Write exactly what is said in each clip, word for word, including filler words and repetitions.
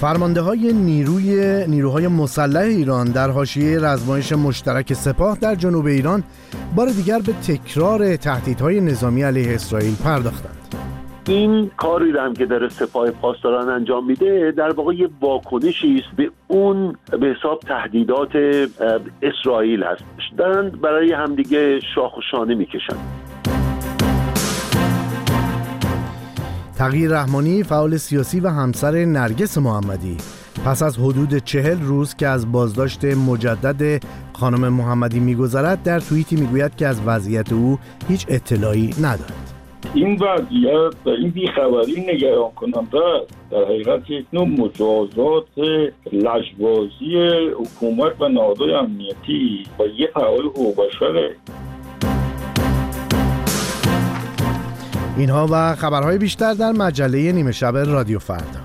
فرمانده‌های نیروی نیروهای مسلح ایران در حاشیه رزمایش مشترک سپاه در جنوب ایران بار دیگر به تکرار تهدیدهای نظامی علیه اسرائیل پرداختند. این کاری رو هم که داره سپاه پاسداران انجام میده در واقع یه واکنشی است به اون به حساب تهدیدات اسرائیل هست. دارن برای همدیگه شاخ و شانه میکشن. تغییر رحمانی، فعال سیاسی و همسر نرگس محمدی، پس از حدود چهل روز که از بازداشت مجدد خانم محمدی میگذرد، در توییتی میگوید که از وضعیت او هیچ اطلاعی ندارد. این وضعیت و این بیخبری نگران کننده است. در حقیقت یک نوع مجازات لجبازی حکومت و نهادهای امنیتی با یک فعال حقوق بشره. اینها و خبرهای بیشتر در مجله نیمه شب رادیو فردا.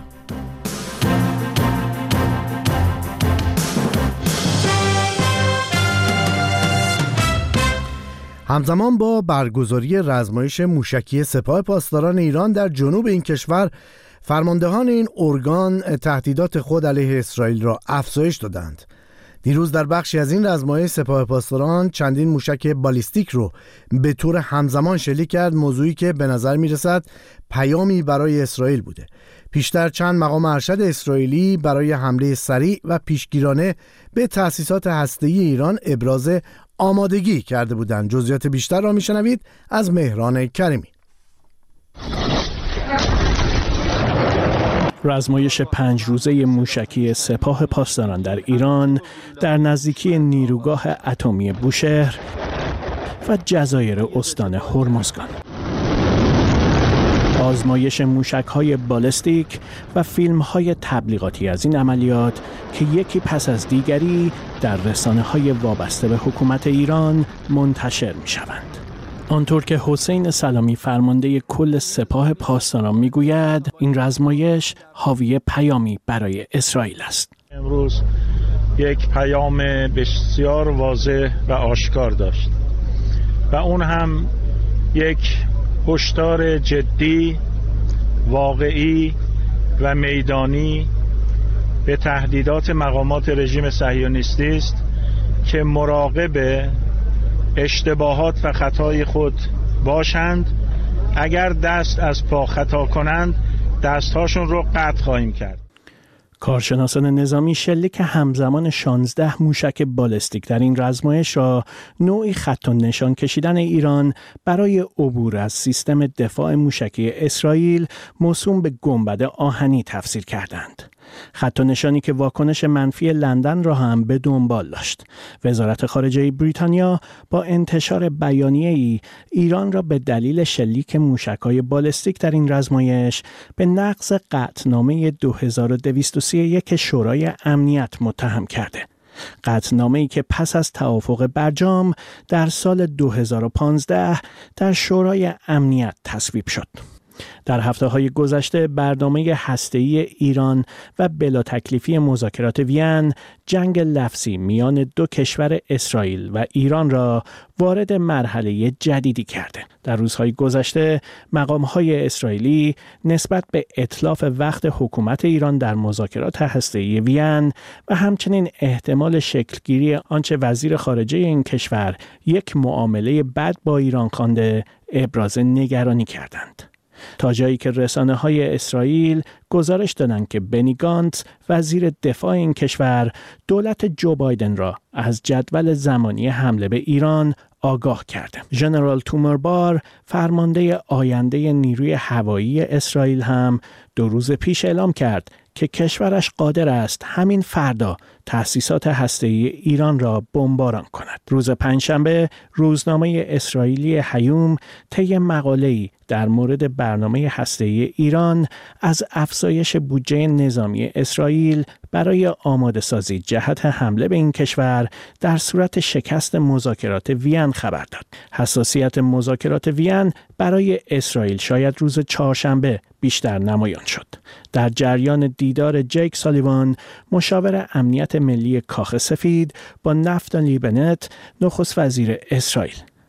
همزمان با برگزاری رزمایش موشکی سپاه پاسداران ایران در جنوب این کشور، فرماندهان این ارگان تهدیدات خود علیه اسرائیل را افزایش دادند. دیروز در بخشی از این رزمایش سپاه پاسداران چندین موشک بالیستیک رو به طور همزمان شلیک کرد، موضوعی که به نظر میرسد پیامی برای اسرائیل بوده. پیشتر چند مقام ارشد اسرائیلی برای حمله سریع و پیشگیرانه به تأسیسات هسته‌ای ایران ابراز آمادگی کرده بودند. جزئیات بیشتر را میشنوید از مهران کریمی. رزمایش پنج روزه موشکی سپاه پاسداران در ایران در نزدیکی نیروگاه اتمی بوشهر و جزایر استان هرمزگان. آزمایش موشک‌های بالستیک و فیلم‌های تبلیغاتی از این عملیات که یکی پس از دیگری در رسانه‌های وابسته به حکومت ایران منتشر می‌شوند. آنطور که حسین سلامی فرمانده کل سپاه پاسداران میگوید، این رزمایش حاوی پیامی برای اسرائیل است. امروز یک پیام بسیار واضح و آشکار داشت و اون هم یک هشدار جدی، واقعی و میدانی به تهدیدات مقامات رژیم صهیونیستی است که مراقب اشتباهات و خطای خود باشند. اگر دست از پا خطا کنند، دستهاشون رو قطع خواهیم کرد. کارشناسان نظامی شلیک همزمان شانزده موشک بالستیک در این رزمایش را نوعی خط و نشان کشیدن ایران برای عبور از سیستم دفاع موشکی اسرائیل موسوم به گنبد آهنی تفسیر کردند. خط و نشانی که واکنش منفی لندن را هم به دنبال داشت. وزارت خارجه بریتانیا با انتشار بیانیه‌ای ایران را به دلیل شلیک موشک‌های بالستیک در این رزمایش به نقض قطعنامه دو هزار و دویست و سی و یک شورای امنیت متهم کرده. قطعنامه‌ای که پس از توافق برجام در سال دو هزار و پانزده در شورای امنیت تصویب شد. در هفته‌های گذشته برنامه هسته‌ای ایران و بلا تکلیفی مذاکرات وین جنگ لفظی میان دو کشور اسرائیل و ایران را وارد مرحله جدیدی کرده. در روزهای گذشته مقام‌های اسرائیلی نسبت به اتلاف وقت حکومت ایران در مذاکرات هسته‌ای وین و همچنین احتمال شکلگیری آنچه وزیر خارجه این کشور یک معامله بد با ایران خوانده ابراز نگرانی کردند. تا جایی که رسانه‌های اسرائیل گزارش دادند که بنی گانتز وزیر دفاع این کشور دولت جو بایدن را از جدول زمانی حمله به ایران آگاه کرده. ژنرال تومربار فرمانده آینده نیروی هوایی اسرائیل هم دو روز پیش اعلام کرد که کشورش قادر است همین فردا تأسیسات هسته‌ای ایران را بمباران کند. روز پنجشنبه روزنامه اسرائیلی هیوم طی مقاله‌ای در مورد برنامه هسته‌ای ایران از افزایش بودجه نظامی اسرائیل برای آماده سازی جهت حمله به این کشور در صورت شکست مذاکرات وین خبر داد. حساسیت مذاکرات وین برای اسرائیل شاید روز چهارشنبه بیشتر نمایان شد. در جریان دیدار جیک سالیوان، مشاور امنیت ملی کاخ سفید با نفتالی بنت، نخست وزیر اسرائیل.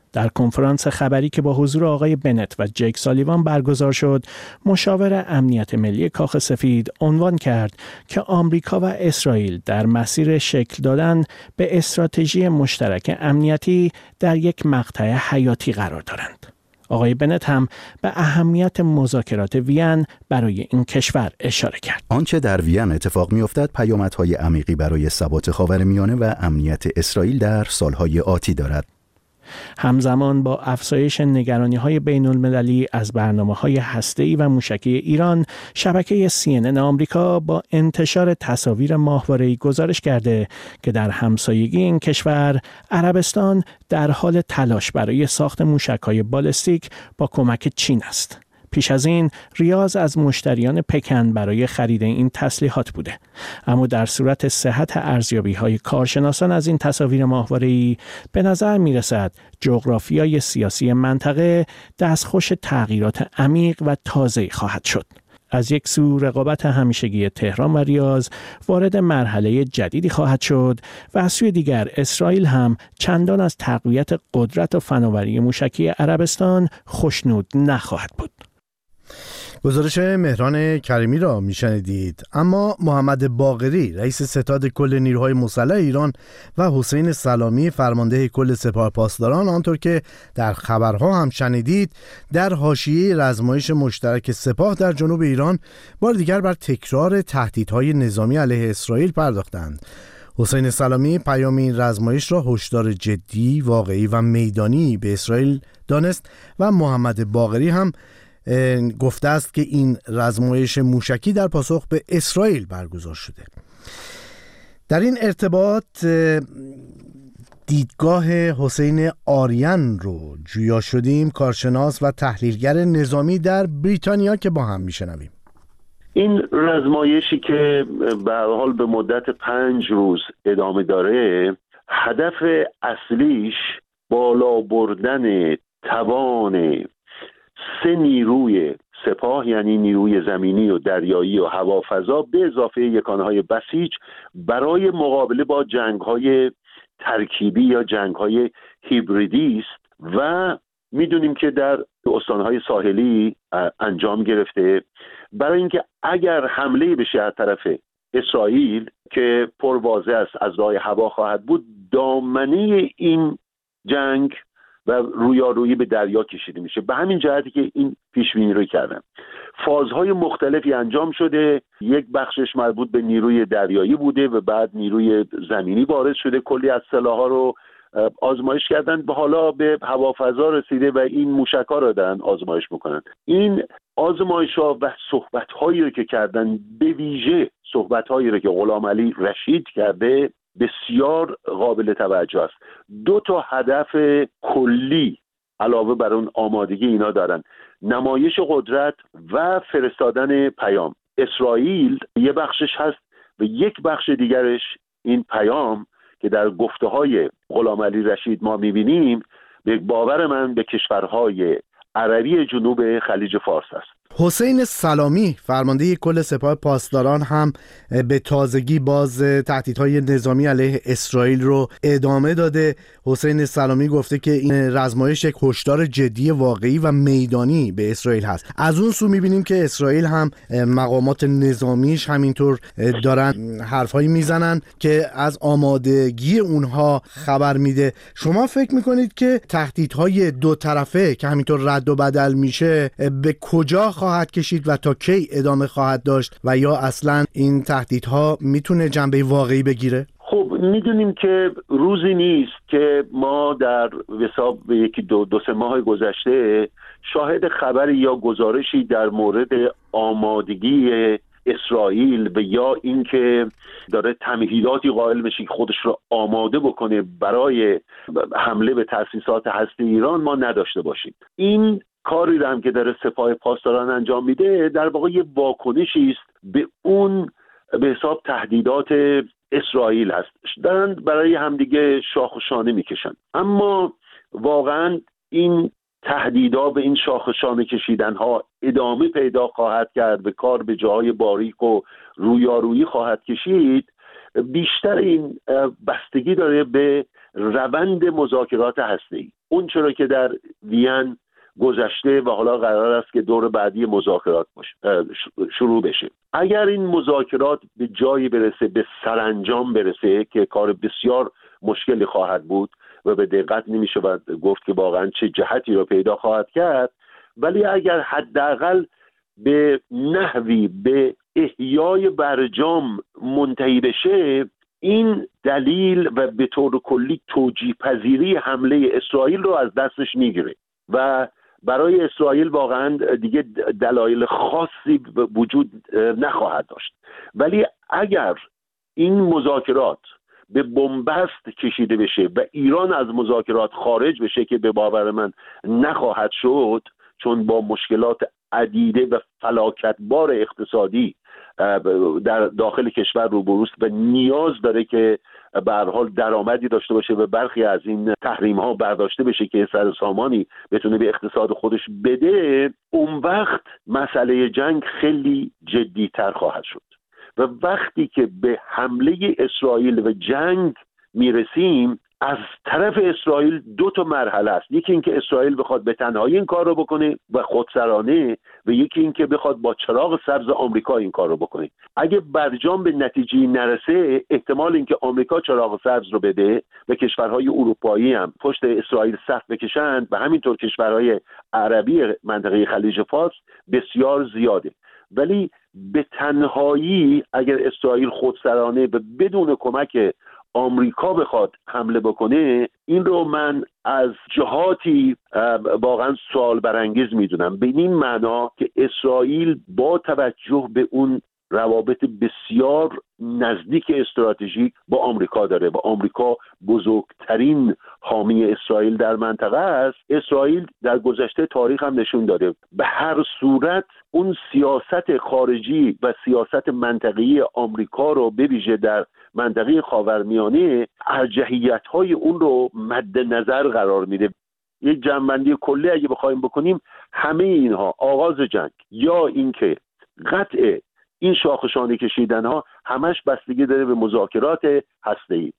در کنفرانس خبری که با حضور آقای بنت و جیک سالیوان برگزار شد، مشاور امنیت ملی کاخ سفید عنوان کرد که آمریکا و اسرائیل در مسیر شکل دادن به استراتژی مشترک امنیتی در یک مقطع حیاتی قرار دارند. آقای بنت هم به اهمیت مذاکرات وین برای این کشور اشاره کرد. آنچه در وین اتفاق می‌افتد پیامدهای عمیقی برای ثبات خاورمیانه و امنیت اسرائیل در سالهای آتی دارد. همزمان با افزایش نگرانی‌های بین‌المللی از برنامه‌های هسته‌ای و موشکی ایران، شبکه سی ان ان آمریکا با انتشار تصاویر ماهواره‌ای گزارش کرده که در همسایگی این کشور، عربستان در حال تلاش برای ساخت موشک‌های بالستیک با کمک چین است. پیش از این ریاض از مشتریان پکن برای خرید این تسلیحات بوده، اما در صورت صحت ارزیابی‌های کارشناسان از این تصاویر ماهواره‌ای به نظر می‌رسد جغرافیای سیاسی منطقه دستخوش تغییرات عمیق و تازه‌ای خواهد شد. از یک سو رقابت همیشگی تهران و ریاض وارد مرحله جدیدی خواهد شد و از سوی دیگر اسرائیل هم چندان از تقویت قدرت و فناوری موشکی عربستان خوشنود نخواهد بود. گزارش مهران کریمی را میشنیدید. اما محمد باقری رئیس ستاد کل نیروهای مسلح ایران و حسین سلامی فرمانده کل سپاه پاسداران، آنطور که در خبرها هم شنیدید، در حاشیه رزمایش مشترک سپاه در جنوب ایران بار دیگر بر تکرار تهدیدهای نظامی علیه اسرائیل پرداختند. حسین سلامی پیام این رزمایش را هشدار جدی، واقعی و میدانی به اسرائیل دانست و محمد باقری هم گفته است که این رزمایش موشکی در پاسخ به اسرائیل برگزار شده. در این ارتباط دیدگاه حسین آریان رو جویا شدیم، کارشناس و تحلیلگر نظامی در بریتانیا، که با هم میشنویم. این رزمایشی که به هر حال به مدت پنج روز ادامه داره، هدف اصلیش بالا بردن توان سه نیروی سپاه، یعنی نیروی زمینی و دریایی و هوافضا به اضافه یکانهای بسیج، برای مقابله با جنگ‌های ترکیبی یا جنگ‌های هیبریدی است و میدونیم که در استانهای ساحلی انجام گرفته، برای اینکه اگر حمله بشه از طرف اسرائیل که پرواضح است از راه هوا خواهد بود، دامنه این جنگ و رویارویی به دریا کشیده میشه. به همین جهتی که این پیش بینی رو کردن. فازهای مختلفی انجام شده، یک بخشش مربوط به نیروی دریایی بوده و بعد نیروی زمینی وارد شده، کلی از سلاح‌ها رو آزمایش کردن، به حالا به هوافضا رسیده و این موشک‌ها رو دارن آزمایش میکنن. این آزمایش‌ها و صحبت‌هایی رو که کردن، به ویژه صحبت‌هایی رو که غلام علی رشید کرده، بسیار قابل توجه است. دو تا هدف کلی علاوه بر اون آمادگی اینا دارن: نمایش قدرت و فرستادن پیام. اسرائیل یه بخشش هست و یک بخش دیگرش این پیام که در گفته‌های غلام علی رشید ما می‌بینیم، به باور من به کشورهای عربی جنوب خلیج فارس است. حسین سلامی فرمانده کل سپاه پاسداران هم به تازگی باز تهدیدهای نظامی علیه اسرائیل رو ادامه داده. حسین سلامی گفته که این رزمایش یک هشدار جدی، واقعی و میدانی به اسرائیل هست. از اون سو می‌بینیم که اسرائیل هم مقامات نظامیش همینطور دارن حرفایی میزنن که از آمادگی اونها خبر میده. شما فکر میکنید که تهدیدهای دو طرفه که همینطور رد و بدل میشه به کجا خواهد کشید و تا کی ادامه خواهد داشت و یا اصلا این تهدیدها میتونه جنبه واقعی بگیره؟ خب میدونیم که روزی نیست که ما در حساب یکی دو دو سه ماه گذشته شاهد خبری یا گزارشی در مورد آمادگی اسرائیل و یا اینکه داره تمهیداتی قائل بشه که خودش رو آماده بکنه برای حمله به تأسیسات هسته ایران ما نداشته باشیم. این کاری رو هم که داره سپاه پاسداران انجام میده در واقع یه واکنشی است به اون به حساب تهدیدات اسرائیل هست. دارن برای همدیگه شاخ و شانه میکشن، اما واقعا این تهدیدها به این شاخ و شانه کشیدن ها ادامه پیدا خواهد کرد، به کار به جای باریک و رویارویی خواهد کشید. بیشتر این بستگی داره به روند مذاکرات هسته‌ای. اون چرا که در وین گذشته و حالا قرار است که دور بعدی مذاکرات باشه شروع بشه. اگر این مذاکرات به جایی برسه، به سرانجام برسه که کار بسیار مشکلی خواهد بود و به دقت نمیشه گفت که واقعا چه جهتی رو پیدا خواهد کرد، ولی اگر حداقل به نحوی به احیای برجام منتهی بشه، این دلیل و به طور کلی توجیه پذیری حمله اسرائیل رو از دستش میگیره و برای اسرائیل واقعا دیگه دلایل خاصی وجود نخواهد داشت. ولی اگر این مذاکرات به بنبست کشیده بشه و ایران از مذاکرات خارج بشه که به باور من نخواهد شد، چون با مشکلات عدیده و فلاکتبار اقتصادی در داخل کشور روبروست و نیاز داره که به هر حال درآمدی داشته باشه و برخی از این تحریم ها برداشته بشه که سر سامانی بتونه به اقتصاد خودش بده، اون وقت مسئله جنگ خیلی جدی تر خواهد شد و وقتی که به حمله اسرائیل و جنگ میرسیم، از طرف اسرائیل دو تا مرحله است. یکی این که اسرائیل بخواد به تنهایی این کار رو بکنه و خودسرانه، و یکی این که بخواد با چراغ سبز آمریکا این کار رو بکنه. اگه برجام به نتیجه نرسه، احتمال این که آمریکا چراغ سبز رو بده و کشورهای اروپایی هم پشت اسرائیل صف بکشند و همینطور کشورهای عربی منطقه خلیج فارس بسیار زیاده. ولی به تنهایی اگر اسرائیل خودسرانه و بدون کمک آمریکا بخواد حمله بکنه، این رو من از جهاتی واقعا سوال برانگیز میدونم، به این معنا که اسرائیل با توجه به اون روابط بسیار نزدیک استراتژیک با آمریکا داره و آمریکا بزرگترین حامی اسرائیل در منطقه است. اسرائیل در گذشته تاریخ هم نشون داده به هر صورت اون سیاست خارجی و سیاست منطقه‌ای آمریکا رو به ویژه در منطقه خاورمیانه ارجحیت‌های اون رو مد نظر قرار میده. یک جمع‌بندی کلی اگه بخوایم بکنیم، همه اینها، آغاز جنگ یا اینکه قطع این شاخشانه کشیدن ها، همش بستگی داره به مذاکرات هسته‌ای.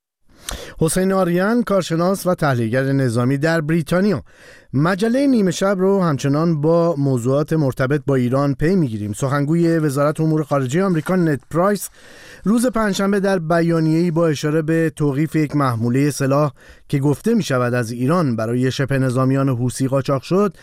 حسین آریان، کارشناس و تحلیلگر نظامی در بریتانیا. مجله نیمه شب رو همچنان با موضوعات مرتبط با ایران پی میگیریم. سخنگوی وزارت امور خارجه آمریکا نت پرایس روز پنجشنبه در بیانیه‌ای با اشاره به توقیف یک محموله سلاح که گفته می شود از ایران برای شبه نظامیان حوثی قاچاق شد،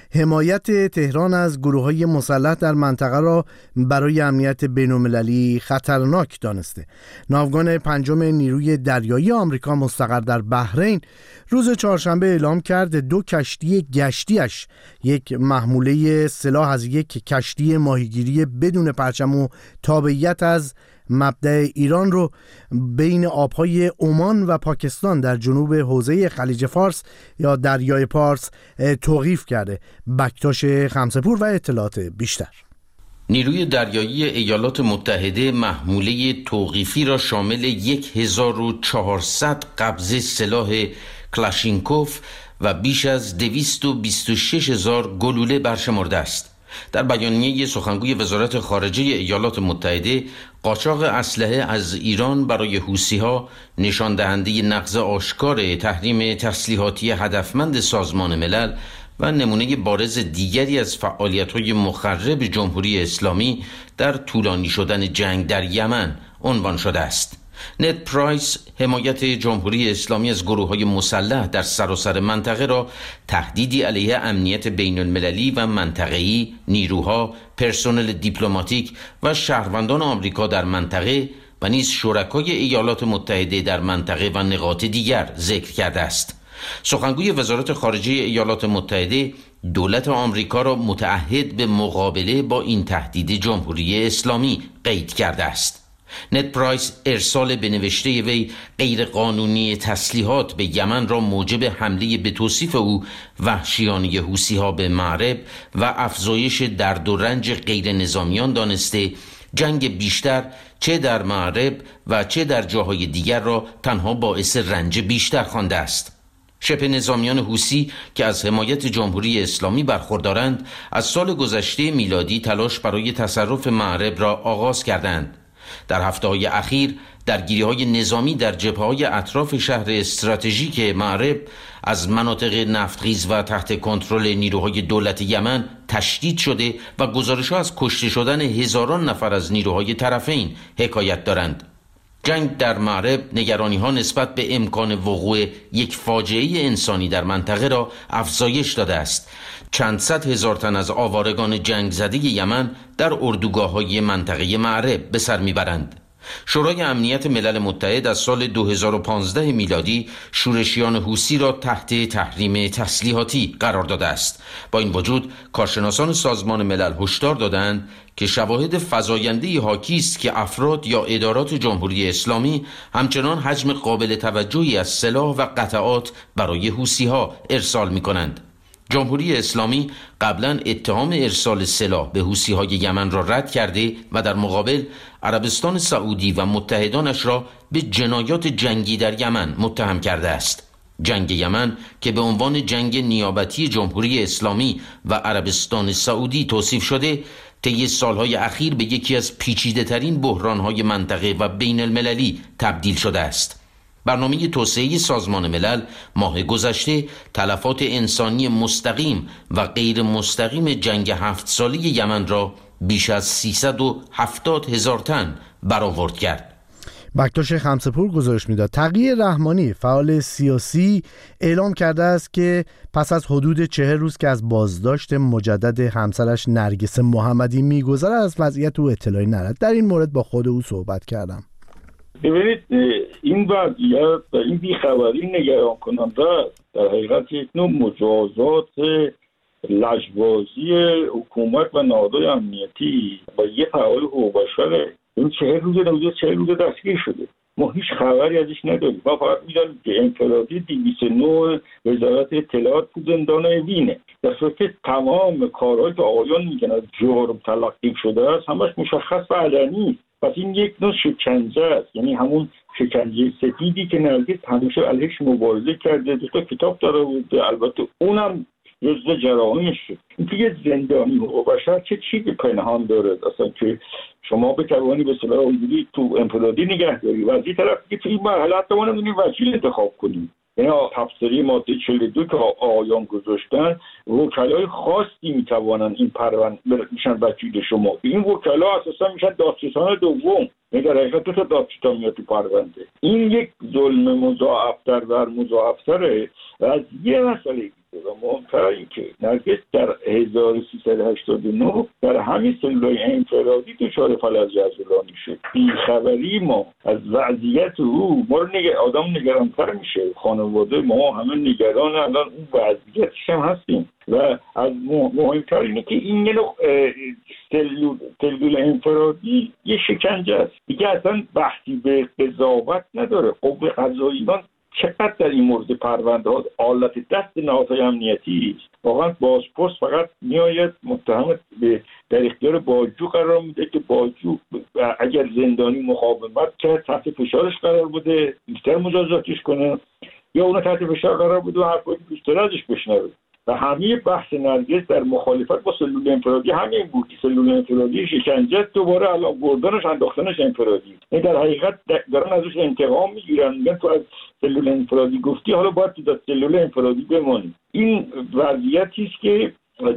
حمایت تهران از گروه‌های مسلح در منطقه را برای امنیت بین‌المللی خطرناک دانسته. ناوگان پنجم نیروی دریایی آمریکا مستقر در بحرین روز چهارشنبه اعلام کرد دو کشتی گشتیش یک محموله سلاح از یک کشتی ماهیگیری بدون پرچم و تابعیت از مبدأ ایران رو بین آبهای عمان و پاکستان در جنوب حوزه خلیج فارس یا دریای پارس توقیف کرده. بکتاش خمسه‌پور و اطلاعات بیشتر. نیروی دریایی ایالات متحده محموله توقیفی را شامل هزار و چهارصد قبضه سلاح کلاشینکوف و بیش از دویست و بیست و شش هزار گلوله برشمرده است. در بیانیه سخنگوی وزارت خارجه ایالات متحده، قاچاق اسلحه از ایران برای حوثی‌ها نشان دهنده نقض آشکار تحریم تسلیحاتی هدفمند سازمان ملل و نمونه بارز دیگری از فعالیت‌های مخرب جمهوری اسلامی در طولانی شدن جنگ در یمن عنوان شده است. نت پرایس حمایت جمهوری اسلامی از گروه‌های مسلح در سراسر منطقه را تهدیدی علیه امنیت بین المللی و منطقه‌ای، نیروها، پرسنل دیپلماتیک و شهروندان آمریکا در منطقه و نیز شرکای ایالات متحده در منطقه و نقاط دیگر ذکر کرده است. سخنگوی وزارت خارجه ایالات متحده دولت آمریکا را متعهد به مقابله با این تهدید جمهوری اسلامی قید کرده است. نت پرایس ارسال به نوشته وی غیر قانونی تسلیحات به یمن را موجب حمله به توصیف او وحشیانه حوثی‌ها به معرب و افزایش درد و رنج غیر نظامیان دانسته، جنگ بیشتر چه در معرب و چه در جاهای دیگر را تنها باعث رنج بیشتر خوانده است. شبه نظامیان حوثی که از حمایت جمهوری اسلامی برخوردارند، از سال گذشته میلادی تلاش برای تصرف معرب را آغاز کردند. در هفته‌های اخیر درگیری‌های نظامی در جبهه‌های اطراف شهر استراتژیک مأرب از مناطق نفتخیز و تحت کنترل نیروهای دولت یمن تشدید شده و گزارش‌ها از کشته شدن هزاران نفر از نیروهای طرفین حکایت دارند. جنگ در مأرب نگرانی‌ها نسبت به امکان وقوع یک فاجعه انسانی در منطقه را افزایش داده است. چند صد هزار تن از آوارگان جنگ زده یمن در اردوگاه‌های منطقه مأرب به سر می‌برند. شورای امنیت ملل متحد از سال دو هزار و پانزده میلادی شورشیان حوثی را تحت تحریم تسلیحاتی قرار داده است. با این وجود کارشناسان سازمان ملل هشدار دادند که شواهد فزاینده‌ای حاکی است که افراد یا ادارات جمهوری اسلامی همچنان حجم قابل توجهی از سلاح و قطعات برای حوثی‌ها ارسال می‌کنند. جمهوری اسلامی قبلا اتهام ارسال سلاح به حوثی‌های یمن را رد کرده و در مقابل عربستان سعودی و متحدانش را به جنایات جنگی در یمن متهم کرده است. جنگ یمن که به عنوان جنگ نیابتی جمهوری اسلامی و عربستان سعودی توصیف شده، طی سالهای اخیر به یکی از پیچیده‌ترین بحران‌های منطقه و بین المللی تبدیل شده است. برنامه توسعه سازمان ملل ماه گذشته تلفات انسانی مستقیم و غیر مستقیم جنگ هفت ساله یمن را بیش از سیصد و هفتاد هزار تن برآورد کرد. بکتاش خمسه‌پور گزارش میداد تقی رحمانی فعال سیاسی اعلام کرده است که پس از حدود چهل روز که از بازداشت مجدد همسرش نرگس محمدی میگذره از وضعیت او اطلاعی ندارد. در این مورد با خود او صحبت کردم. ببینید این وضعیت و این بیخبری نگران کننده است. در حقیقت یک نوع مجازات لجبازی حکومت و نهادهای امنیتی با یه فعال حقوق بشر. این چهل روز نوزه چهل روز دستگیر شده، ما هیچ خبری ازش نداریم. ما فقط میدونیم که انفرادی دویست و نه وزارت اطلاعات تو زندان وینه، در صورتی که تمام کارهایی که آقایان میگن از جرم تلقی شده است همش مشخص و علنی. پس این یک نوع شکنجه است، یعنی همون شکنجه سفیدی که نرگس همیشه علیهش مبارزه کرده، دو تا کتاب داره بوده، البته اونم جزء جرائمش شد. اینکه یه زندانی حقوق بشر چه چیزی پنهان داره اصلا که شما بتوانی به صلاح حضوری تو انفرادی نگه داری و از این طرف که تو این مرحله حتی ما نمیدونیم وکیل انتخاب کنیم. یعنی تفسیری ماده چهل و دو که آقایان گذاشتن، وکلای خاصی میتوانن این پرونده میشن وکیل شما. این وکلا اساسا میشن دادستان دوم، یعنی در حقیقت دو تا دادستان میاد تو پرونده. این یک ظلم مضاعفتر بر مضاعفتره و از یه مسئله و مهمتر این که نرگس در هزار و سیصد و هشتاد و نه در همین سلولای انفرادی دچار فلج عضلانی شد. بیخبری ما از وضعیت او ما رو نگر... آدم نگرانتر میشه. خانواده ما همه نگران الان اون وضعیتش هم هستیم و از مهمتر اینه که این یه نوع سلول سلول انفرادی یه شکنجه است دیگه، اصلا بحثی به قضاوت نداره. قوه قضاییان چقدر در این مورد پرونده ها آلت دست نهادهای امنیتی است. واقعا بازپرس فقط میآید متهم به در اختیار باجو قرار میده که باجو اگر زندانی مقاومت کرد تحت فشارش قرار بوده بیشتر مجازاتش کنه، یا اون تحت فشار قرار بوده و حرفای بیشتر ازش بشنوه. و همه بحث نرگس در مخالفت با سلول انفرادی همین بود که سلول انفرادی شکنجه، دوباره الان بردنش انداختنش انفرادی. این در حقیقت دارن ازش انتقام میگیرن، میگن تو از سلول انفرادی گفتی حالا باید تو در سلول انفرادی بمانی. این وضعیتی است که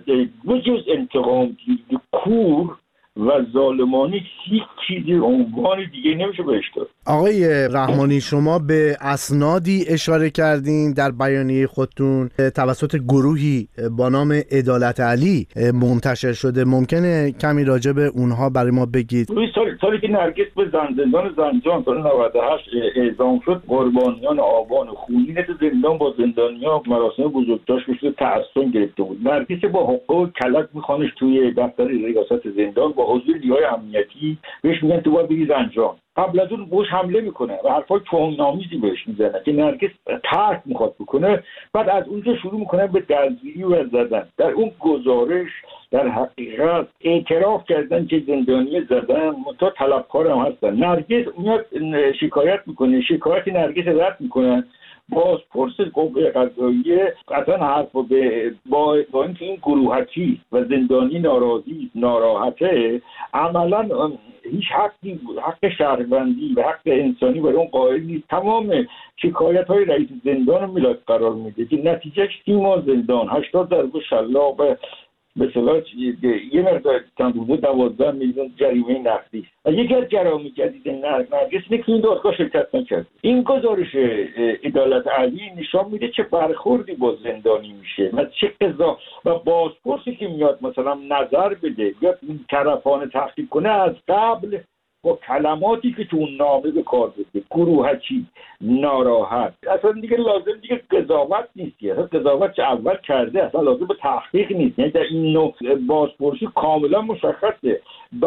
بجز انتقام گیری کور و ظالمانی هیچ چیزی عنوان دیگه نمیشه بهش داد. آقای رحمانی شما به اسنادی اشاره کردین در بیانیه خودتون توسط گروهی با نام عدالت علی منتشر شده، ممکنه کمی راجع به اونها برای ما بگید؟ روی سالی, سالی که نرگس به زندان زنجان سال نود و هشت اعزام شد، قربانیان آبان خونین تو زندان با زندانیا مراسم بزرگداشت بشه تعصب گرفته بود. نرگس با حقوق کلک میخوانش توی دفتر ریاست زندان با حضور نیروهای امنیتی بهش میگن تو باید بری زنجان. قبل از اون بهش حمله میکنه و حرفای توهین‌آمیزی بهش میزنه که نرگس ترک میخواد بکنه. بعد از اونجا شروع میکنه به دزدی و زدن. در اون گزارش در حقیقت اعتراف کردن که زندانی زدن متا طلبکار هم هستن. نرگس میاد شکایت میکنه، شکایت نرگس رد میکنه. باز پرس قوه قضاییه قطعا حرف به با, با اینکه این گروهکی و زندانی ناراضی ناراحته، عملا هیچ حقی حق شهروندی و حق انسانی برای اون قائل نیست. تمام شکایت های رئیس زندان ملت قرار میده که نتیجهش سی ماه زندان، هشتاد ضربه شلاق و به اصطلاح یه مقدار حدود دوازده میلیون جریمه نقدی. یکی از جرایم جدید نرگس اینه که این دادگاه شرکت نکرد. این گزارش عدالت عالی نشان میده چه برخوردی با زندانی میشه و چه قضا و بازپرسی که میاد مثلا نظر بده یا طرفان تحقیق کنه از قبل با کلماتی که تو اون نامه به کار بده، گروهکی، ناراحت، اصلا دیگه لازم دیگه قضاوت نیست. اصلا قضاوت چه اول کرده، اصلا لازم به تحقیق نیست. یعنی در این نوع بازپرسی کاملا مشخصه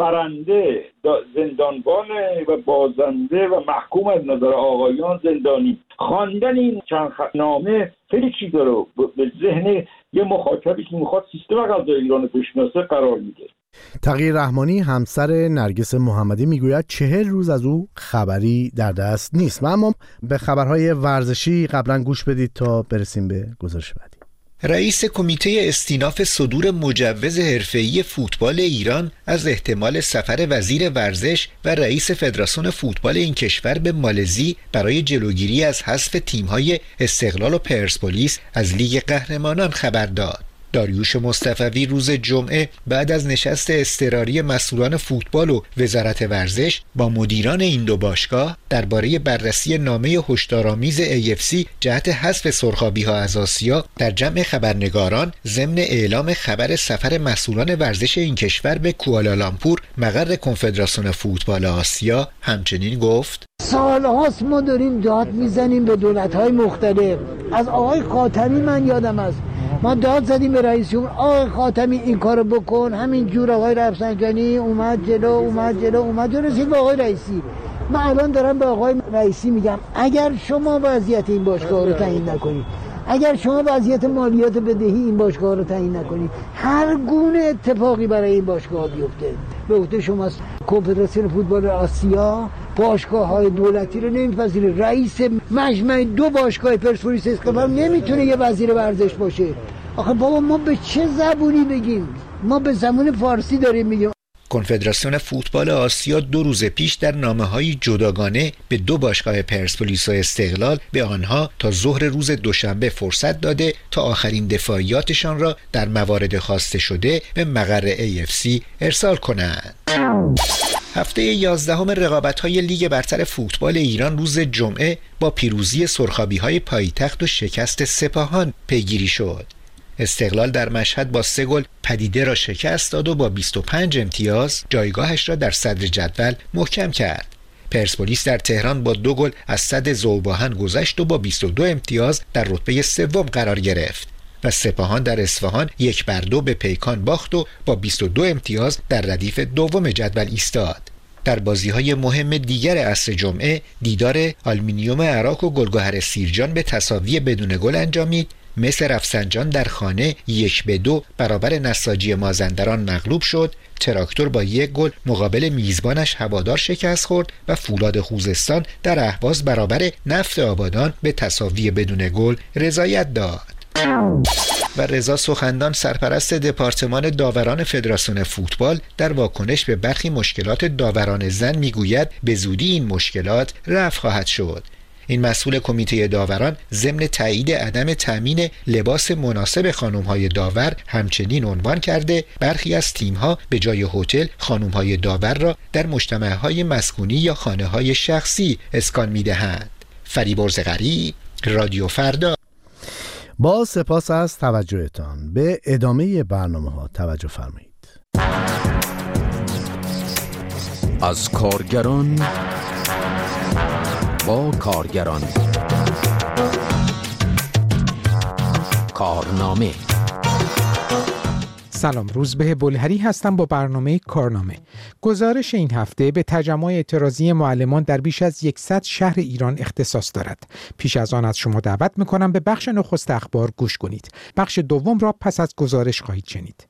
برنده زندانبان و بازنده و محکوم از نظر آقایان زندانی. خواندن این چند نامه خیلی چیز رو به ذهن یه مخاطبی که میخواد سیستم قضایی ایران رو بشناسه قرار میده. تقی رحمانی همسر نرگس محمدی میگوید چهل روز از او خبری در دست نیست. و اما به خبرهای ورزشی قبلا گوش بدید تا برسیم به گزارش بعدی. رئیس کمیته استیناف صدور مجوز حرفه‌ای فوتبال ایران از احتمال سفر وزیر ورزش و رئیس فدراسیون فوتبال این کشور به مالزی برای جلوگیری از حذف تیم‌های استقلال و پرسپولیس از لیگ قهرمانان خبر داد. داریوش مصطفوی روز جمعه بعد از نشست اضطراری مسئولان فوتبال و وزارت ورزش با مدیران این دو باشگاه درباره بررسی نامه هشدارآمیز ای اف سی جهت حذف سرخابی‌ها از آسیا در جمع خبرنگاران ضمن اعلام خبر سفر مسئولان ورزش این کشور به کوالالامپور مقر کنفدراسیون فوتبال آسیا همچنین گفت: سالهاست ما داریم داد میزنیم به دولت‌های مختلف. از آقای خاتمی من یادم است ما داد زدیم به رئیس جمهور، آقای خاتمی این کارو بکن، همین جور آقای رفسنجانی اومد جلو اومد جلو اومد جلو رسید به آقای رئیسی. من الان دارم به آقای رئیسی میگم اگر شما وضعیت این باشگاه رو تعیین نکنید، اگر شما وضعیت مالیات بدهی این باشگاه رو تعیین نکنید، هر گونه اتفاقی برای این باشگاه بیفته به عهده شماست. کنفدراسیون فوتبال آسیا باشگاه‌های دولتی رو نمی‌پذیره. رئیس مجمع دو باشگاه پرسپولیس اسکندر نمیتونه یه وزیر ورزش باشه. آخه بابا ما به چه زبونی بگیم؟ ما به زبان فارسی داریم میگیم. کنفدراسیون فوتبال آسیا دو روز پیش در نامه‌های جداگانه به دو باشگاه پرسپولیس و استقلال به آنها تا ظهر روز دوشنبه فرصت داده تا آخرین دفاعیاتشان را در موارد خواسته شده به مقر ای اف سی ارسال کنند. هفته یازدهم رقابت‌های لیگ برتر فوتبال ایران روز جمعه با پیروزی سرخابی‌های پایتخت و شکست سپاهان پیگیری شد. استقلال در مشهد با سه گل پدیده را شکست داد و با بیست و پنج امتیاز جایگاهش را در صدر جدول محکم کرد. پرسپولیس در تهران با دو گل از صد ذوباهن گذشت و با بیست و دو امتیاز در رتبه سوم قرار گرفت و سپاهان در اصفهان یک بر دو به پیکان باخت و با بیست و دو امتیاز در ردیف دوم جدول ایستاد. در بازی‌های مهم دیگر عصر جمعه دیدار آلومینیوم عراق و گلگهر سیرجان به تساوی بدون گل انجامید. مس رفسنجان در خانه یک به دو برابر نساجی مازندران مغلوب شد. تراکتور با یک گل مقابل میزبانش هوادار شکست خورد و فولاد خوزستان در اهواز برابر نفت آبادان به تساوی بدون گل رضایت داد. و رضا سخندان سرپرست دپارتمان داوران فدراسیون فوتبال در واکنش به برخی مشکلات داوران زن میگوید به زودی این مشکلات رفع خواهد شد. این مسئول کمیته داوران ضمن تایید عدم تامین لباس مناسب خانم‌های داور همچنین عنوان کرده برخی از تیم‌ها به جای هتل خانم‌های داور را در مجتمع‌های مسکونی یا خانه‌های شخصی اسکان می‌دهند. فریبرز غریب، رادیو فردا. با سپاس از توجهتان. به ادامه برنامه‌ها توجه فرمایید. از کارگران با کارگران کارنامه. سلام، روزبه بلهری هستم با برنامه کارنامه. گزارش این هفته به تجمع اعتراضی معلمان در بیش از صد شهر ایران اختصاص دارد. پیش از آن از شما دعوت می‌کنم به بخش نخست اخبار گوش کنید. بخش دوم را پس از گزارش خواهید شنید.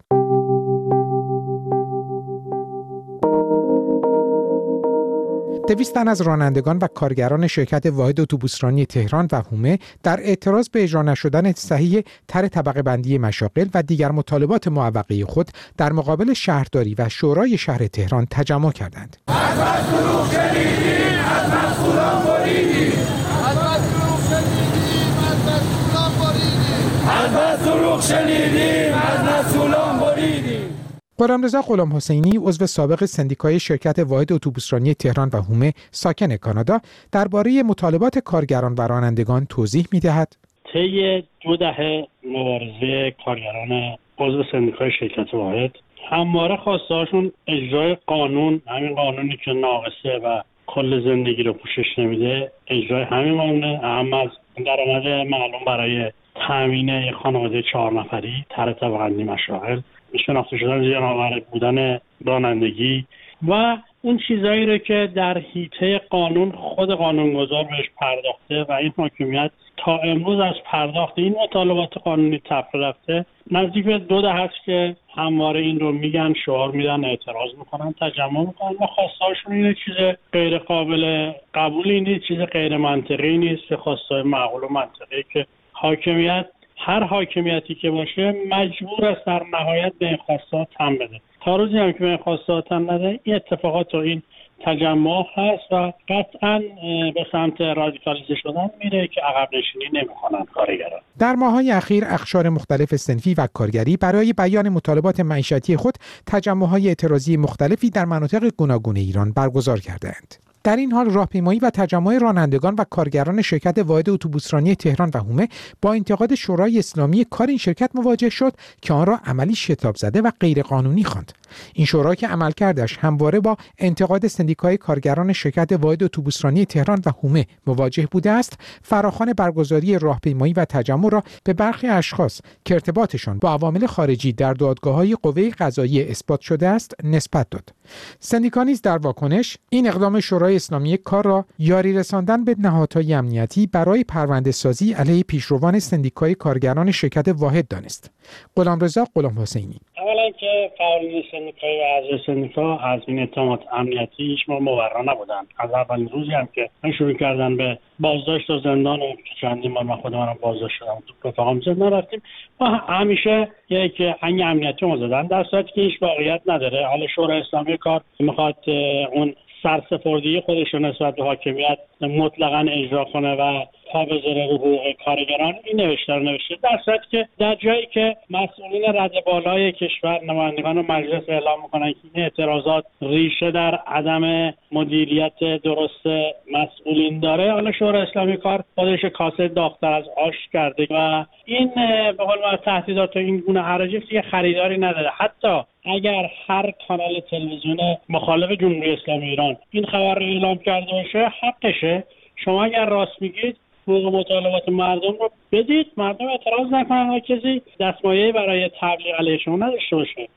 دویست تن از رانندگان و کارگران شرکت واحد اتوبوسرانی تهران و هومه در اعتراض به اجرا نشدن صحیح طرح طبقه بندی مشاغل و دیگر مطالبات معوقه خود در مقابل شهرداری و شورای شهر تهران تجمع کردند. از بس دروغ شنیدیم، از مسئولان بریدیم، از بس دروغ شنیدیم، از مسئولان بریدیم، از بس دروغ شنیدیم، از مسئولان بریدیم. غلامرضا غلام حسینی عضو سابق سندیکای شرکت واحد اتوبوسرانی تهران و هومه ساکن کانادا درباره مطالبات کارگران و رانندگان توضیح می‌دهد. طی دو دهه مبارزه کارگران عضو سندیکای شرکت واحد همواره خواسته‌هاشون اجرای قانون، همین قانونی که ناقصه و کل زندگی رو پوشش نمیده، اجرای همین قانونه، اهم از درآمد معلوم برای تامین یک خانواده چهار نفری، طرح طبقه بندی مشاغل، شناخته شدن زیرآور بودن رانندگی و اون چیزایی رو که در حیطه قانون خود قانونگذار بهش پرداخته و این حاکمیت تا امروز از پرداخت این مطالبات قانونی تفره رفته. نزدیک به دو دهه است که همواره این رو میگن، شعار میدن، اعتراض میکنن، تجمع میکنن و خواستهاشون اینه چیز غیر قابل قبولی نیست، چیز غیر منطقی نیست، که خواسته معقول و منطقی که حاکمیت، هر حاکمیتی که باشه مجبور است در نهایت به این خواستات تن بده. تا روزی هم که به این خواستات تن نده، این اتفاقات و این تجمع هست و قطعاً به سمت رادیکالیزه شدن میره که عقب نشینی نمیکنن کارگران. در ماه‌های اخیر اقشار مختلف صنفی و کارگری برای بیان مطالبات معیشتی خود تجمع‌های اعتراضی مختلفی در مناطق گوناگون ایران برگزار کردند. در این حال راهپیمایی و تجمع رانندگان و کارگران شرکت واحد اتوبوسرانی تهران و هومه با انتقاد شورای اسلامی کار این شرکت مواجه شد که آن را عملی شتاب زده و غیرقانونی خواند. این شورا که عملکردش همواره با انتقاد سندیکای کارگران شرکت واحد اتوبوسرانی تهران و هومه مواجه بوده است، فراخوان برگزاری راهپیمایی و تجمع را به برخی اشخاص که ارتباطشان با عوامل خارجی در دادگاه‌های قوه قضاییه اثبات شده است نسبت داد. سندیکا نیز در واکنش این اقدام شورای اسلامی کار را یاری رساندن به نهادهای امنیتی برای پرونده سازی علیه پیشروان سندیکای کارگران شرکت واحد دانست. غلامرضا غلام حسینی: اولا که فعالین سندیکای و اعضای سندیکا از این اتهامات امنیتی هیچ ما مبرا نبودن. از اولین روزی هم که شروع کردن به بازداشت و زندان، چندین بار من خودم بازداشت شدم، تو رفاقم زندان رفتیم و همیشه یک انگ امنیتی ما زدن، در صورتی که هیچ واقعیت نداره. حالا شورای اسلامی کار میخواد اون سرسپردگی خودش رو نسبت به حاکمیت مطلقاً اجرا کنه و پا بذاره رو حقوق کارگران، این نوشته رو نوشته، در صورتی که در جایی که مسئولین رده بالای کشور، نمایندگان مجلس اعلام میکنن که این اعتراضات ریشه در عدم مدیریت درست مسئولین داره، حالا شورای اسلامی کار خودش کاسه داغ‌تر از آش کرده و این به قول معروف تهدیدات و این گونه اراجیف دیگه خریداری نداره. حتی اگر هر کانال تلویزیون مخالف جمهوری اسلامی ایران این خبر رو اعلام کرده باشه، حقشه. شما اگر راست میگید حقوق مطالبات مردم رو بدید، مردم اعتراض نکنن و کسی دستمایه‌ای برای تبلیغ علیه شما نداشته باشه.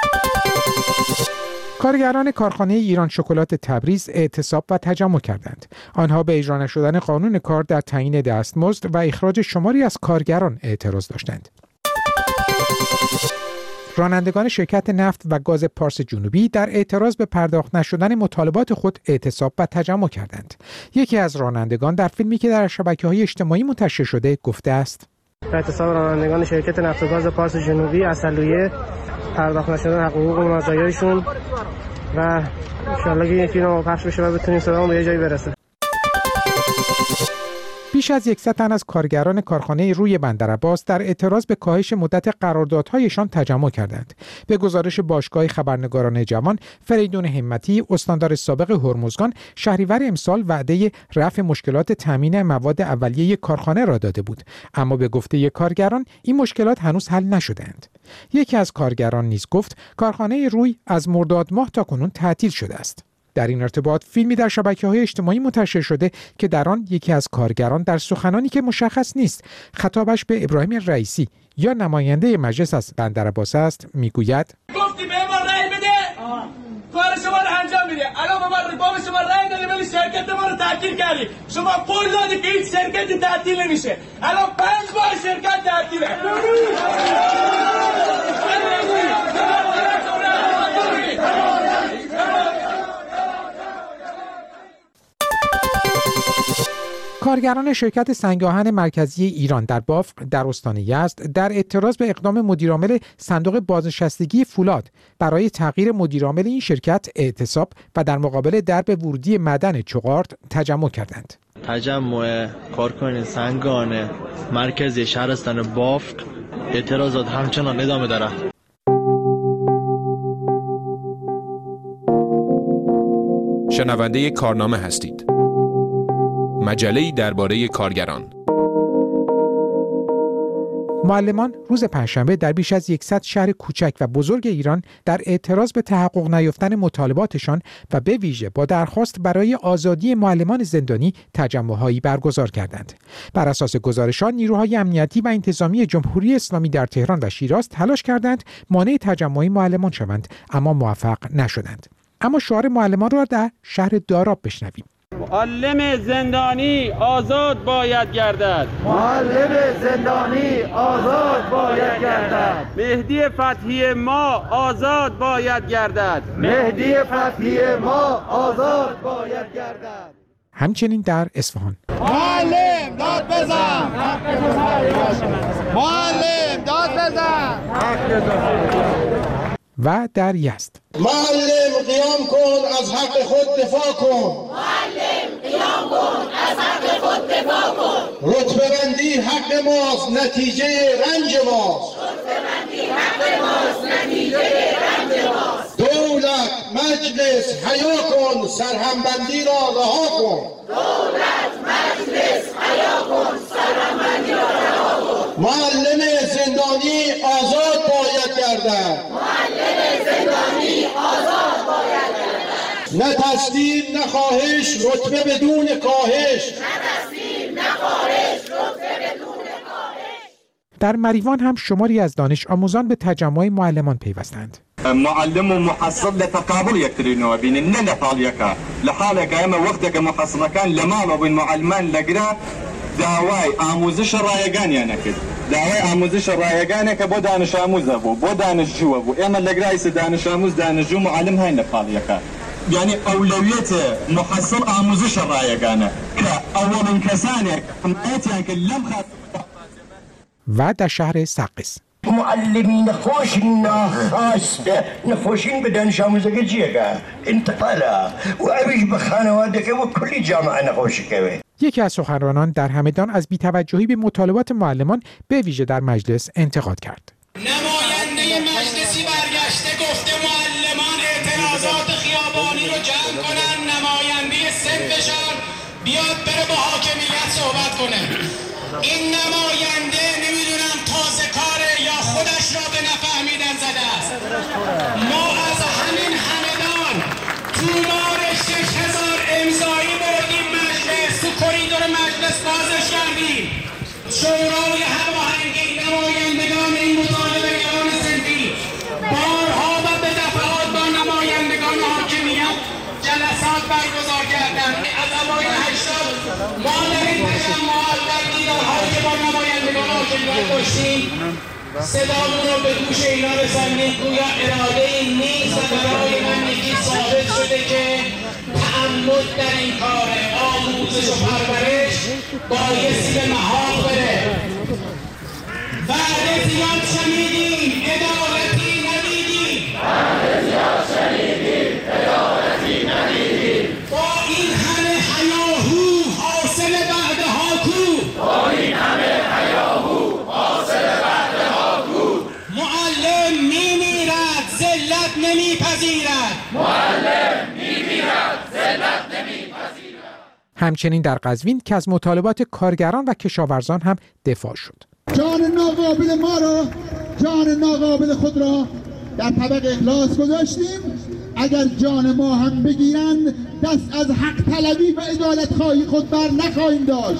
کارگران کارخانه ایران شکلات تبریز اعتصاب و تجمع کردند. آنها به اجرا نشدن قانون کار در تعیین دستمزد و اخراج شماری از کارگران اعتراض داشتند. رانندگان شرکت نفت و گاز پارس جنوبی در اعتراض به پرداخت نشدن مطالبات خود اعتصاب و تجمع کردند. یکی از رانندگان در فیلمی که در شبکه‌های اجتماعی منتشر شده گفته است: اعتصاب رانندگان شرکت نفت و گاز پارس جنوبی اصلویه پرداخت نشدن حقوق و مزایایشون و ان شاءالله که این فیلم پخش بشه و بتونیم صدامون به یه جایی برسه. بیش از صد تن از کارگران کارخانه روی بندرعباس در اعتراض به کاهش مدت قراردادهایشان تجمع کردند. به گزارش باشگاه خبرنگاران جوان، فریدون همتی، استاندار سابق هرمزگان، شهریور امسال وعده رفع مشکلات تامین مواد اولیه کارخانه را داده بود، اما به گفته کارگران این مشکلات هنوز حل نشده‌اند. یکی از کارگران نیز گفت کارخانه روی از مرداد ماه تا کنون تعطیل شده است. در این ارتباط فیلمی در شبکه‌های اجتماعی منتشر شده که در آن یکی از کارگران در سخنانی که مشخص نیست خطابش به ابراهیم رئیسی یا نماینده مجلس از بندرعباس است میگوید: گفتی به ما رأی بده، کار شما رو انجام میده. الان به ما با شما رأی دادیم ولی شرکت ما رو تعطیل کردی. شما قول دادی که هیچ شرکتی تعطیل نمیشه. الان پنج ماه شرکت تعطیله. کارگران شرکت سنگ‌آهن مرکزی ایران در بافق در استان یزد در اعتراض به اقدام مدیرعامل صندوق بازنشستگی فولاد برای تغییر مدیرعامل این شرکت اعتصاب و در مقابل درب ورودی معدن چغارد تجمع کردند. تجمع کارکنان سنگ‌آهن مرکزی شهرستان بافق اعتراضات همچنان ادامه دارد. شنونده کارنامه هستید. مجله‌ای درباره کارگران. معلمان روز پنجشنبه در بیش از صد شهر کوچک و بزرگ ایران در اعتراض به تحقق نیافتن مطالباتشان و به ویژه با درخواست برای آزادی معلمان زندانی تجمع‌هایی برگزار کردند. بر اساس گزارشان نیروهای امنیتی و انتظامی جمهوری اسلامی در تهران و شیراز تلاش کردند مانع تجمع معلمان شوند، اما موفق نشدند. اما شعار معلمان را در شهر داراب بشنویم. معلم زندانی آزاد باید گردد. معلم زندانی آزاد باید گردد. مهدی فتحی ما آزاد باید گردد. مهدی فتحی ما آزاد باید گردد. همچنین در اصفهان معلم داد بزن. معلم داد بزن. و در یزد معلم قیام کن از حق خود دفاع کن. معلم قیام کن از حق خود دفاع کن. رتبه بندی حق ماست نتیجه رنج ماست. رتبه بندی حق ماست نتیجه رنج ماست. دولت مجلس حیا کن سرهمبندی را رها کن. دولت مجلس حیا کن سرهمبندی را رها کن. معلم زندانی آزاد باید گردد. معلم زندانی آزاد باید گردد. نه تسلیم نه خواهش رتبه بدون کاهش. نه تسلیم نه خواهش رتبه بدون کاهش. در مریوان هم شماری از دانش آموزان به تجمع معلمان پیوستند. معلم و محصل لتقابل يكترينو بين النن فاليكا لحالك اما وقتك محصل كان لما بين معلمان لقرا داوای آموزش رایگانی نکرد. داوای آموزش رایگانی که با دانش آموز بو با دانشجو بو اما لقرایس دانش آموز دانشجو معلم های نفالیکا یعنی اولویت محصل آموزش رایگانه که اولین کسانی حمایتی که لم خاطر و در شهر سقز معلمین خوش ناخواست نفوشین به دانش آموزگی جیگه انتقالا و اویش به خانواده که و کلی جامعه نخوشی که. یکی از سخنرانان در همدان از بی‌توجهی به مطالبات معلمان به ویژه در مجلس انتقاد کرد. نماینده مجلسی برگشته گفته معلمان اعتراضات خیابانی رو جمع کنن، نماینده صنفشان بیاد بره با حاکمیت صحبت کنه. این نماینده نمیدونم تازه کاره یا خودش را به نفهمیدن زده است. ما از همین همدان تو مار شش هزار امضایی بردیم مجلس، تو کریدور مجلس بازش کردیم. شورای هماهنگی نمایندگان این مطالبه‌گران صنفی بارها و به دفعات با نمایندگان حاکمیت جلسات برگزار کردند. از اوایل هشتاد ما در این تجمعات در دیدارهایی که با نمایندگان حاکمیت داشتیم صدامون رو به گوش اینا رساندیم گویا اراده این نیست و برای من یکی ثابت شده که تعمد در این کار آموزش و پرورش بایستی به محاق بره. وعده زیاد شنیدیم عدالتی ندیدیم. وعده زیاد شنیدیم عدالتی ندیدیم. با این همه هیاهو حاصل وعده ها کو. با این همه هیاهو حاصل وعده ها کو. معلم میمیرد ذلت نمیپذیرد. معلم میمیرد ذلت نمیپذیرد. همچنین در قزوین که از مطالبات کارگران و کشاورزان هم دفاع شد. جان ناقابل ما را، جان ناقابل خود را در طبق اخلاص گذاشتیم. اگر جان ما هم بگیرند دست از حق طلبی و عدالت خواهی خود بر نخواهیم داشت.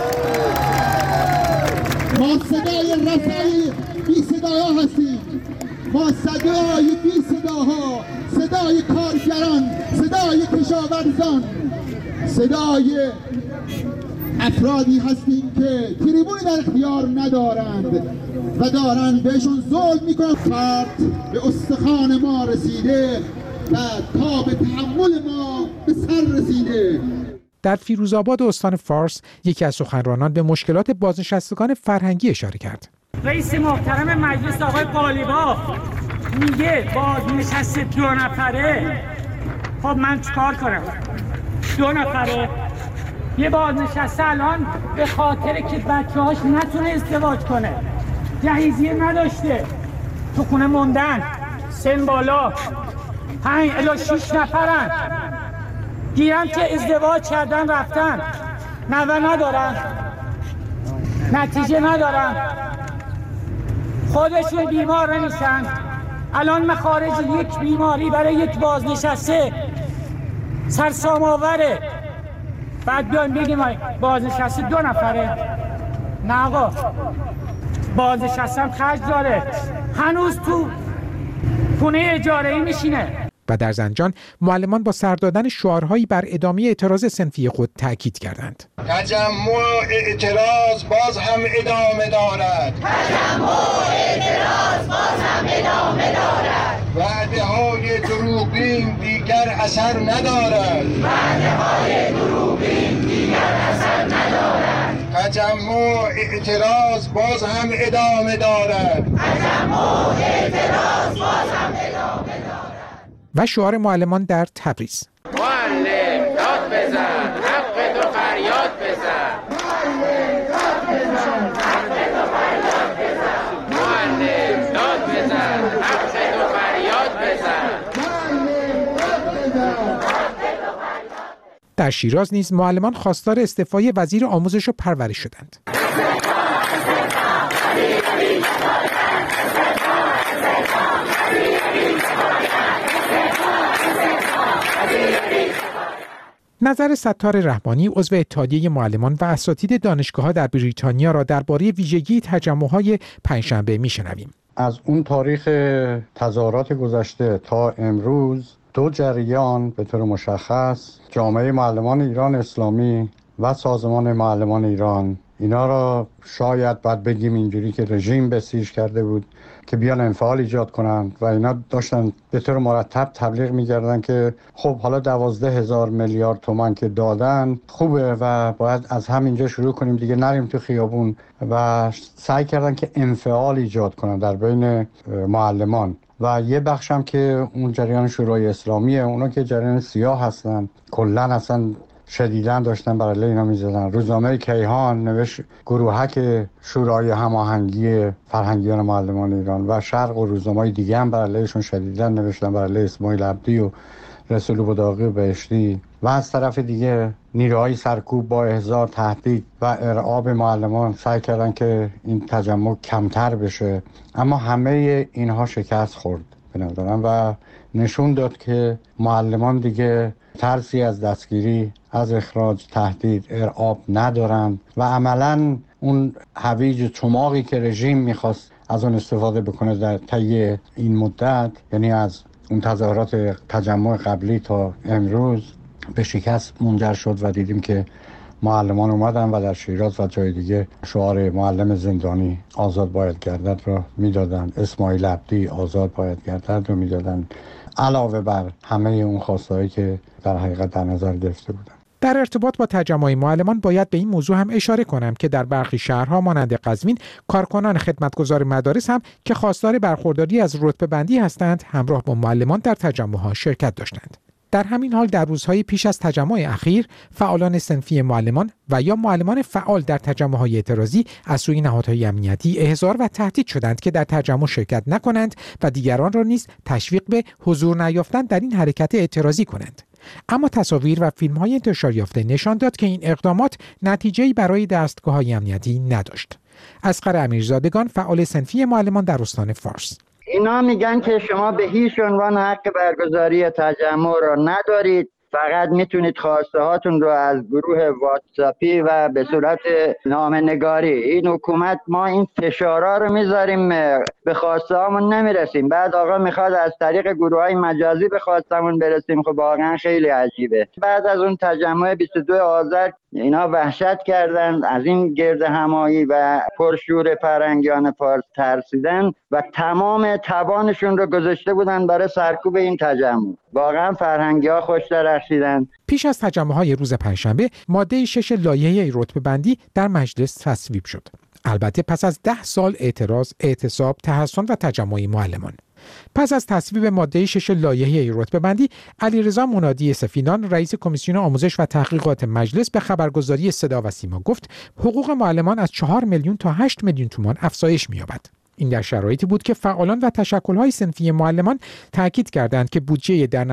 ما صدای رسای بی صداها هستیم. ما صدای بی صداها، صدای کارگران، صدای کشاورزان، صدای افرادی هستیم که تریبونی در اختیار ندارند و دارند بهشون ظلم میکنند. فرد به استخوان ما رسیده و تا به تحمل ما به سر رسیده. در فیروزآباد استان فارس یکی از سخنرانان به مشکلات بازنشستگان فرهنگی اشاره کرد. رئیس محترم مجلس آقای قالیباف میگه بازنشسته دو نفره. خب من چیکار کنم؟ دو نفره یه بازنشسته الان به خاطر که بچه‌هاش نتونه ازدواج کنه، جهیزیه نداشته، تو خونه موندن، سن بالا، پنج الی شش نفرن، گیرن که ازدواج کردن رفتن، نوه ندارن، نتیجه ندارن، خودشون بیمار نیستن. الان مخارج یک بیماری برای یک بازنشسته سرسام آوره. بعد بیایم بگیم بازنشسته دو نفره. نه آقا، بازنشسته هم خرج داره، هنوز تو خونه اجاره‌ای میشینه. و در زنجان معلمان با سر دادن شعارهایی بر ادامه اعتراض صنفی خود تاکید کردند. تجمع اعتراض باز هم ادامه دارد. تجمع اعتراض باز هم ادامه دارد. وعده های دروغین دیگر اثر ندارد. وعده های دروغین دیگر اثر ندارد. تجمع اعتراض باز هم ادامه دارد. تجمع اعتراض باز هم ادامه دارد. و شعار معلمان در تبریز. معلم داد بزن، حق تو فریاد بزن. معلم داد بزن، حق تو فریاد بزن. معلم داد بزن، حق تو فریاد بزن. در شیراز نیز معلمان خواستار استعفای وزیر آموزش و پرورش شدند. نظر ستار رحمانی عضو اتحادیه معلمان و اساتید دانشگاه‌ها در بریتانیا را درباره ویژگی تجمع‌های پنجشنبه می‌شنویم. از اون تاریخ تظاهرات گذشته تا امروز دو جریان به طور مشخص، جامعه معلمان ایران اسلامی و سازمان معلمان ایران، اینا را شاید باید بگیم اینجوری که رژیم بسیج کرده بود که بیان انفعال ایجاد کنند و اینا داشتن به طور مرتب تبلیغ می‌کردن که خب حالا دوازده هزار میلیارد تومان که دادن خوبه و باید از همینجا شروع کنیم دیگه، نریم تو خیابون، و سعی کردن که انفعال ایجاد کنن در بین معلمان. و یه بخشم که اون جریان شورای اسلامیه، اونا که جریان سیاه هستن، کلا اصلا شدیداً داشتن برای اینا میزدن. روزنامه کیهان نوشت گروهک شورای هماهنگی فرهنگیان معلمان ایران و شرق و روزنامه‌های دیگه هم برایشون شدیداً نوشتن، برای اسماعیل عبدی و رسول بداغی و بهشتی. و از طرف دیگه نیروهای سرکوب با احضار، تهدید و ارعاب معلمان سعی کردن که این تجمع کمتر بشه، اما همه اینها شکست خورد به نظرم و نشون داد که معلمان دیگه ترسی از دستگیری، از اخراج، تهدید، ارعاب ندارن و عملاً اون هویج چماقی که رژیم میخواست از اون استفاده بکنه در طی این مدت، یعنی از اون تظاهرات تجمع قبلی تا امروز، به شکست منجر شد و دیدیم که معلمان اومدن و در شیراز و جای دیگه شعار معلم زندانی آزاد باید گردد را میدادن، اسماعیل عبدی آزاد باید گردد رو میدادن، علاوه بر همه اون خواستهایی که در حقیقت در نظر گرفته بودن. در ارتباط با تجمع معلمان باید به این موضوع هم اشاره کنم که در برخی شهرها مانند قزوین کارکنان خدمتگزار مدارس هم که خواستار برخورداری از رتبه بندی هستند همراه با معلمان در تجمع‌ها شرکت داشتند. در همین حال در روزهای پیش از تجمع اخیر فعالان صنفی معلمان و یا معلمان فعال در تجمع‌های اعتراضی از سوی نهادهای امنیتی احضار و تهدید شدند که در تجمع شرکت نکنند و دیگران را نیز تشویق به حضور نیافتن در این حرکت اعتراضی کنند. اما تصاویر و فیلم‌های انتشار یافته نشان داد که این اقدامات نتیجه‌ای برای دستگاه‌های امنیتی نداشت. اصغر امیرزادگان، فعال صنفی معلمان در استان فارس: اینا میگن که شما به هیچ عنوان حق برگزاری تجمع را ندارید، فقط میتونید خواسته هاتون رو از گروه واتساپی و به صورت نامه‌نگاری. این حکومت ما این فشارا رو میذاریم به خواسته هامون نمیرسیم، بعد آقا میخواد از طریق گروه های مجازی به خواستمون برسیم. خب واقعا خیلی عجیبه. بعد از اون تجمع بیست و دوم آذر اینا وحشت کردن، از این گرد همایی و پرشور فرهنگیان فارس ترسیدن و تمام توانشون رو گذاشته بودن برای سرکوب این تجمع. واقعا فرهنگی ها خوش درخشیدن. پیش از تجمع‌های روز پنجشنبه ماده شش لایحه رتبه بندی در مجلس تصویب شد. البته پس از ده سال اعتراض، اعتصاب، تحصن و تجمع معلمان. پس از تصویب ماده شش لایحه رتبه بندی، علیرضا منادی سفینان رئیس کمیسیون آموزش و تحقیقات مجلس به خبرگزاری صدا و سیما گفت حقوق معلمان از چهار میلیون تا هشت میلیون تومان افزایش می‌یابد. این در شرایطی بود که فعالان و تشکل‌های صنفی معلمان تاکید کردند که بودجه در